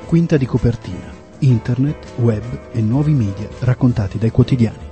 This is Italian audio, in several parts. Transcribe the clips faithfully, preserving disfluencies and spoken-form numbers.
Quinta di copertina, internet, web e nuovi media raccontati dai quotidiani.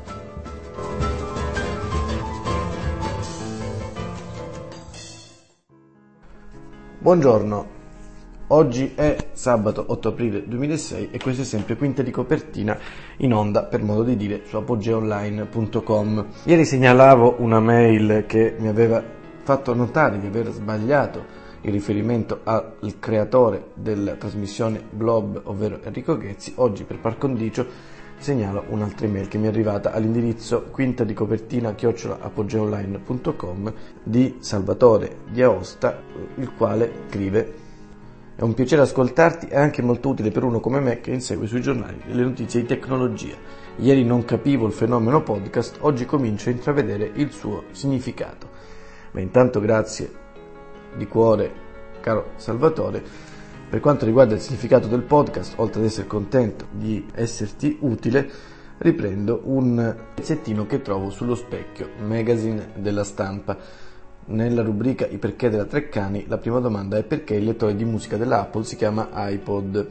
Buongiorno, oggi è sabato otto aprile duemilasei e questo è sempre Quinta di copertina in onda, per modo di dire, su apogeo online punto com. Ieri segnalavo una mail che mi aveva fatto notare di aver sbagliato il riferimento al creatore della trasmissione Blob, ovvero Enrico Ghezzi. Oggi, per par condicio, segnalo un'altra email che mi è arrivata all'indirizzo quinta di copertina chiocciola apogeo online punto com di Salvatore di Aosta, il quale scrive: è un piacere ascoltarti, è anche molto utile per uno come me che insegue sui giornali le notizie di tecnologia. Ieri non capivo il fenomeno podcast, oggi comincio a intravedere il suo significato. Ma intanto grazie di cuore, caro Salvatore. Per quanto riguarda il significato del podcast, oltre ad essere contento di esserti utile, riprendo un pezzettino che trovo sullo Specchio, magazine della Stampa. Nella rubrica I perché della Treccani, la prima domanda è: perché il lettore di musica dell'Apple si chiama iPod?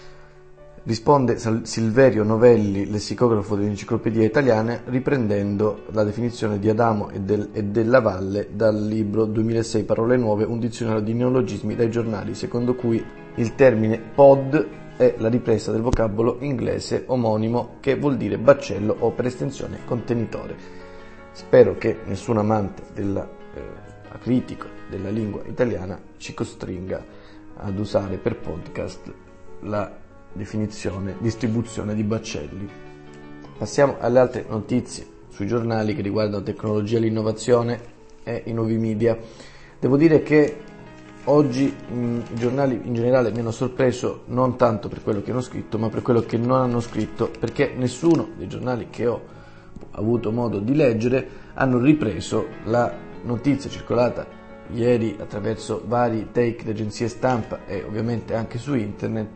Risponde Silverio Novelli, lessicografo dell'Enciclopedia Italiana, riprendendo la definizione di Adamo e, del, e della Valle dal libro duemilasei Parole Nuove, un dizionario di neologismi dai giornali, secondo cui il termine pod è la ripresa del vocabolo inglese omonimo che vuol dire baccello o per estensione contenitore. Spero che nessun amante della eh, critico della lingua italiana ci costringa ad usare per podcast la definizione distribuzione di baccelli. Passiamo alle altre notizie sui giornali che riguardano tecnologia, l'innovazione e i nuovi media. Devo dire che oggi mh, i giornali in generale mi hanno sorpreso, non tanto per quello che hanno scritto, ma per quello che non hanno scritto, perché nessuno dei giornali che ho avuto modo di leggere hanno ripreso la notizia circolata ieri attraverso vari take di agenzie stampa e ovviamente anche su internet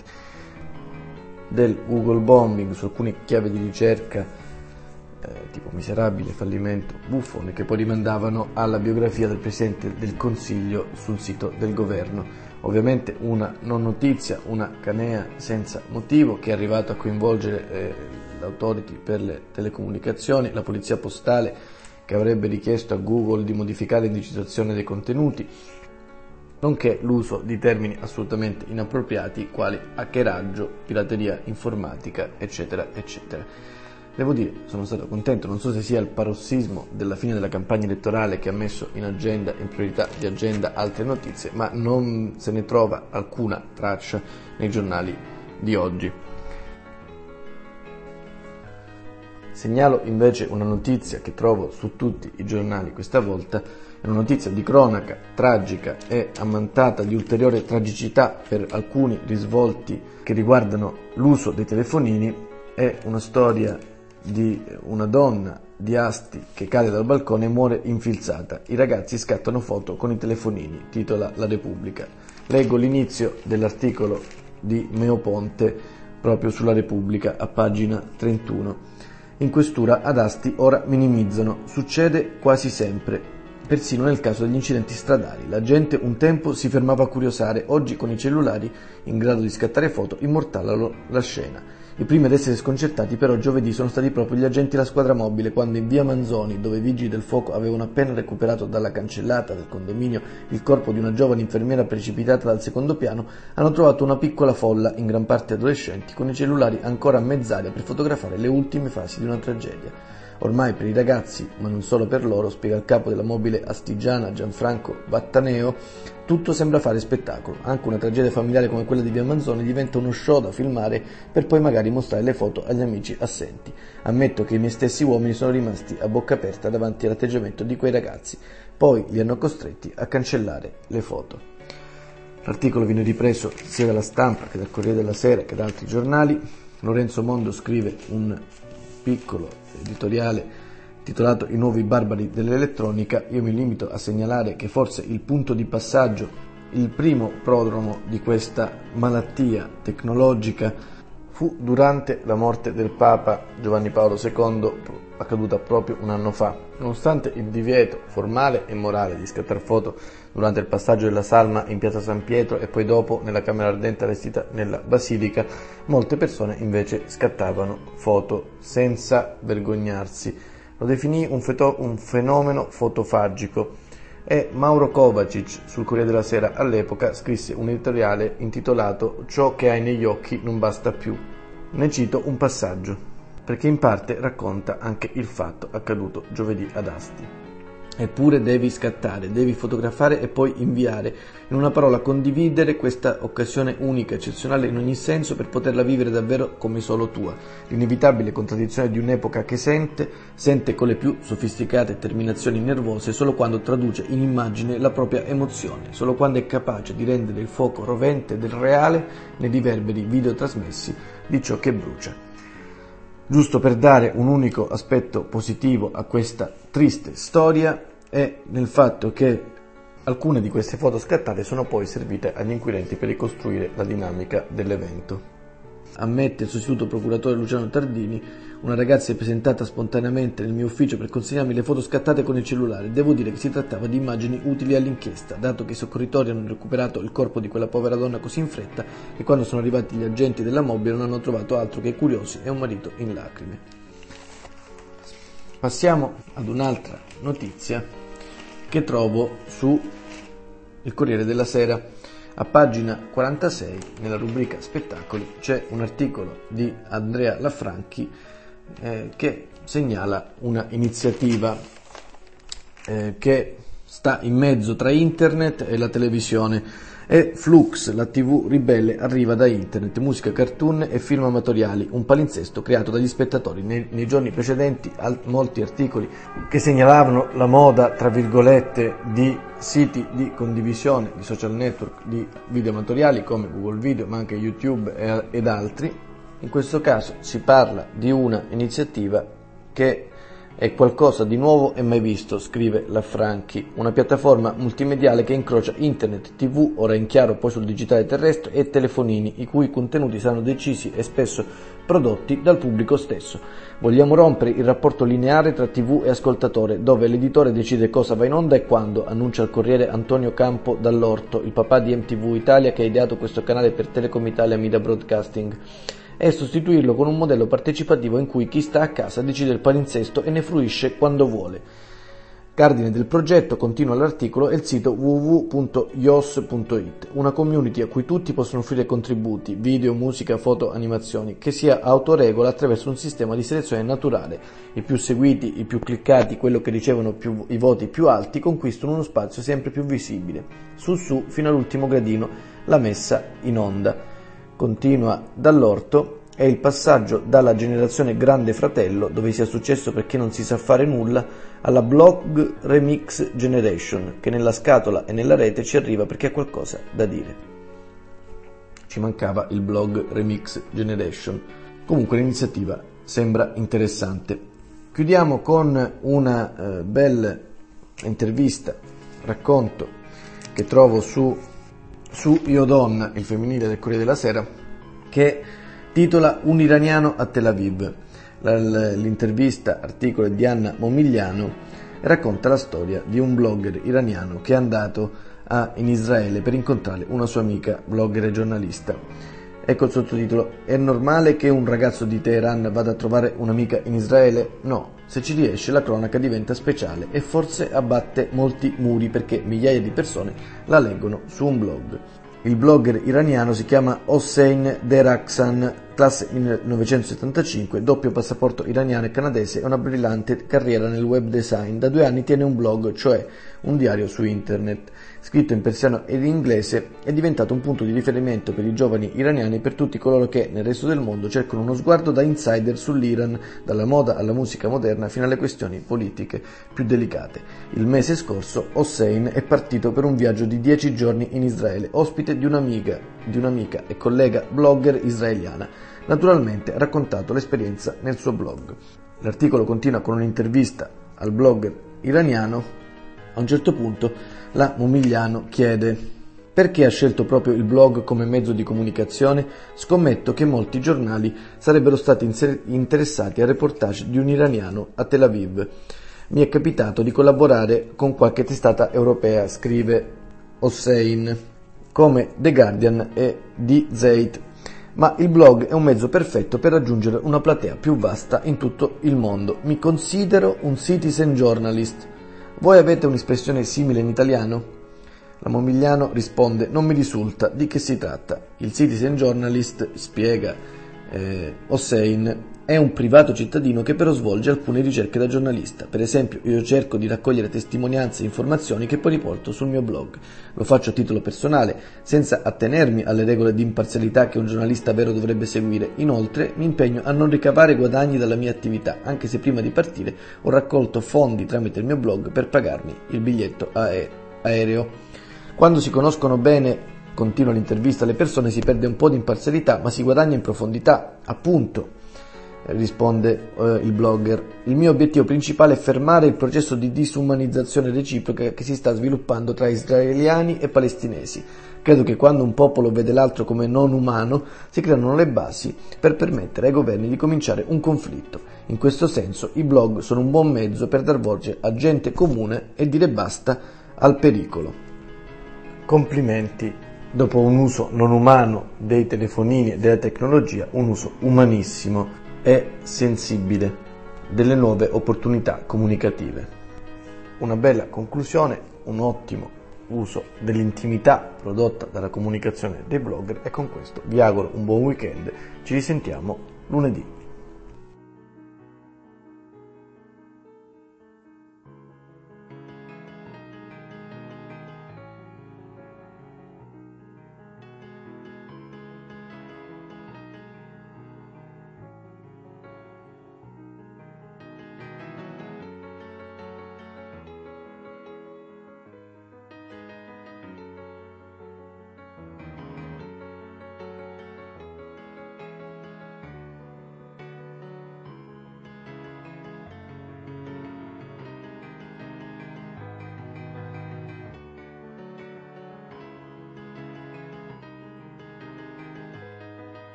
del Google bombing su alcune chiavi di ricerca eh, tipo miserabile, fallimento, buffone, che poi rimandavano alla biografia del Presidente del Consiglio sul sito del governo. Ovviamente una non notizia, una canea senza motivo che è arrivato a coinvolgere eh, l'autority per le telecomunicazioni, la polizia postale che avrebbe richiesto a Google di modificare l'indicizzazione dei contenuti, nonché l'uso di termini assolutamente inappropriati quali hackeraggio, pirateria informatica, eccetera, eccetera. Devo dire, sono stato contento, non so se sia il parossismo della fine della campagna elettorale che ha messo in agenda, in priorità di agenda, altre notizie, ma non se ne trova alcuna traccia nei giornali di oggi. Segnalo invece una notizia che trovo su tutti i giornali questa volta. È una notizia di cronaca tragica e ammantata di ulteriore tragicità per alcuni risvolti che riguardano l'uso dei telefonini. È una storia di una donna di Asti che cade dal balcone e muore infilzata. I ragazzi scattano foto con i telefonini, titola La Repubblica. Leggo l'inizio dell'articolo di Meo Ponte proprio sulla Repubblica a pagina trentuno. In questura ad Asti ora minimizzano, succede quasi sempre, persino nel caso degli incidenti stradali. La gente un tempo si fermava a curiosare, oggi con i cellulari in grado di scattare foto immortalano la scena. I primi ad essere sconcertati però giovedì sono stati proprio gli agenti della squadra mobile, quando in via Manzoni, dove i vigili del fuoco avevano appena recuperato dalla cancellata del condominio il corpo di una giovane infermiera precipitata dal secondo piano, hanno trovato una piccola folla, in gran parte adolescenti, con i cellulari ancora a mezz'aria per fotografare le ultime fasi di una tragedia. Ormai per i ragazzi, ma non solo per loro, spiega il capo della mobile astigiana Gianfranco Vattaneo, tutto sembra fare spettacolo. Anche una tragedia familiare come quella di via Manzoni diventa uno show da filmare per poi magari mostrare le foto agli amici assenti. Ammetto che i miei stessi uomini sono rimasti a bocca aperta davanti all'atteggiamento di quei ragazzi. Poi li hanno costretti a cancellare le foto. L'articolo viene ripreso sia dalla Stampa che dal Corriere della Sera che da altri giornali. Lorenzo Mondo scrive un piccolo editoriale titolato I nuovi barbari dell'elettronica. Io mi limito a segnalare che forse il punto di passaggio, il primo prodromo di questa malattia tecnologica fu durante la morte del Papa Giovanni Paolo secondo, accaduta proprio un anno fa. Nonostante il divieto formale e morale di scattare foto durante il passaggio della salma in piazza San Pietro e poi dopo nella camera ardente allestita nella basilica, molte persone invece scattavano foto senza vergognarsi. Lo definì un, feto- un fenomeno fotofagico. E Mauro Kovacic, sul Corriere della Sera all'epoca, scrisse un editoriale intitolato «Ciò che hai negli occhi non basta più». Ne cito un passaggio, perché in parte racconta anche il fatto accaduto giovedì ad Asti. Eppure devi scattare, devi fotografare e poi inviare. In una parola, condividere questa occasione unica, eccezionale in ogni senso, per poterla vivere davvero come solo tua. L'inevitabile contraddizione di un'epoca che sente, sente con le più sofisticate terminazioni nervose solo quando traduce in immagine la propria emozione, solo quando è capace di rendere il fuoco rovente del reale nei riverberi video trasmessi di ciò che brucia. Giusto per dare un unico aspetto positivo a questa triste storia è nel fatto che alcune di queste foto scattate sono poi servite agli inquirenti per ricostruire la dinamica dell'evento. Ammette il sostituto procuratore Luciano Tardini: una ragazza è presentata spontaneamente nel mio ufficio per consegnarmi le foto scattate con il cellulare. Devo dire che si trattava di immagini utili all'inchiesta, dato che i soccorritori hanno recuperato il corpo di quella povera donna così in fretta che quando sono arrivati gli agenti della mobile non hanno trovato altro che curiosi e un marito in lacrime. Passiamo ad un'altra notizia che trovo su il Corriere della Sera. A pagina quarantasei, nella rubrica spettacoli, c'è un articolo di Andrea Lafranchi eh, che segnala una iniziativa eh, che sta in mezzo tra internet e la televisione. E Flux, la tivù ribelle, arriva da internet, musica, cartoon e film amatoriali, un palinsesto creato dagli spettatori. Nei, nei giorni precedenti al, molti articoli che segnalavano la moda, tra virgolette, di siti di condivisione, di social network, di video amatoriali come Google Video, ma anche YouTube e, ed altri. In questo caso si parla di una iniziativa che è qualcosa di nuovo e mai visto, scrive Lafranchi, una piattaforma multimediale che incrocia internet, tivù, ora in chiaro poi sul digitale terrestre, e telefonini, i cui contenuti saranno decisi e spesso prodotti dal pubblico stesso. Vogliamo rompere il rapporto lineare tra tivù e ascoltatore, dove l'editore decide cosa va in onda e quando, annuncia al Corriere Antonio Campo Dall'Orto, il papà di M T V Italia che ha ideato questo canale per Telecom Italia Media Broadcasting, e sostituirlo con un modello partecipativo in cui chi sta a casa decide il palinsesto e ne fruisce quando vuole. Cardine del progetto, continua l'articolo, è il sito w w w punto ios punto it, una community a cui tutti possono offrire contributi, video, musica, foto, animazioni, che si autoregola attraverso un sistema di selezione naturale. I più seguiti, i più cliccati, quello che ricevono più, i voti più alti, conquistano uno spazio sempre più visibile. Su su, fino all'ultimo gradino, la messa in onda. Continua Dall'Orto, è il passaggio dalla generazione Grande Fratello, dove sia successo perché non si sa fare nulla, alla Blog Remix Generation, che nella scatola e nella rete ci arriva perché ha qualcosa da dire. Ci mancava il Blog Remix Generation. Comunque l'iniziativa sembra interessante. Chiudiamo con una eh, bella intervista, racconto che trovo su su Io Donna, il femminile del Corriere della Sera, che titola Un iraniano a Tel Aviv. L'intervista, articolo di Anna Momigliano, racconta la storia di un blogger iraniano che è andato a, in Israele per incontrare una sua amica blogger e giornalista. Ecco il sottotitolo: è normale che un ragazzo di Teheran vada a trovare un'amica in Israele? No, se ci riesce la cronaca diventa speciale e forse abbatte molti muri perché migliaia di persone la leggono su un blog. Il blogger iraniano si chiama Hossein Derakhshan, classe millenovecentosettantacinque, doppio passaporto iraniano e canadese e una brillante carriera nel web design. Da due anni tiene un blog, cioè un diario su internet. Scritto in persiano ed in inglese, è diventato un punto di riferimento per i giovani iraniani e per tutti coloro che nel resto del mondo cercano uno sguardo da insider sull'Iran, dalla moda alla musica moderna fino alle questioni politiche più delicate. Il mese scorso Hossein è partito per un viaggio di dieci giorni in Israele, ospite di un'amica, di un'amica e collega blogger israeliana. Naturalmente ha raccontato l'esperienza nel suo blog. L'articolo continua con un'intervista al blogger iraniano. A un certo punto la Momigliano chiede: Perché ha scelto proprio il blog come mezzo di comunicazione? Scommetto che molti giornali sarebbero stati inser- interessati al reportage di un iraniano a Tel Aviv. Mi è capitato di collaborare con qualche testata europea, scrive Hossein, come The Guardian e Die Zeit, ma il blog è un mezzo perfetto per raggiungere una platea più vasta in tutto il mondo. Mi considero un citizen journalist. Voi avete un'espressione simile in italiano? La Momigliano risponde: non mi risulta, di che si tratta? Il citizen journalist, spiega eh, Hossein, è un privato cittadino che però svolge alcune ricerche da giornalista. Per esempio, io cerco di raccogliere testimonianze e informazioni che poi riporto sul mio blog. Lo faccio a titolo personale, senza attenermi alle regole di imparzialità che un giornalista vero dovrebbe seguire. Inoltre, mi impegno a non ricavare guadagni dalla mia attività, anche se prima di partire ho raccolto fondi tramite il mio blog per pagarmi il biglietto ae- aereo. Quando si conoscono bene, continua l'intervista, le persone si perde un po' di imparzialità, ma si guadagna in profondità, appunto, risponde eh, il blogger. Il mio obiettivo principale è fermare il processo di disumanizzazione reciproca che si sta sviluppando tra israeliani e palestinesi. Credo che quando un popolo vede l'altro come non umano, si creano le basi per permettere ai governi di cominciare un conflitto. In questo senso, i blog sono un buon mezzo per dar voce a gente comune e dire basta al pericolo. Complimenti, dopo un uso non umano dei telefonini e della tecnologia, un uso umanissimo e sensibile delle nuove opportunità comunicative. Una bella conclusione, un ottimo uso dell'intimità prodotta dalla comunicazione dei blogger, e con questo vi auguro un buon weekend. Ci risentiamo lunedì.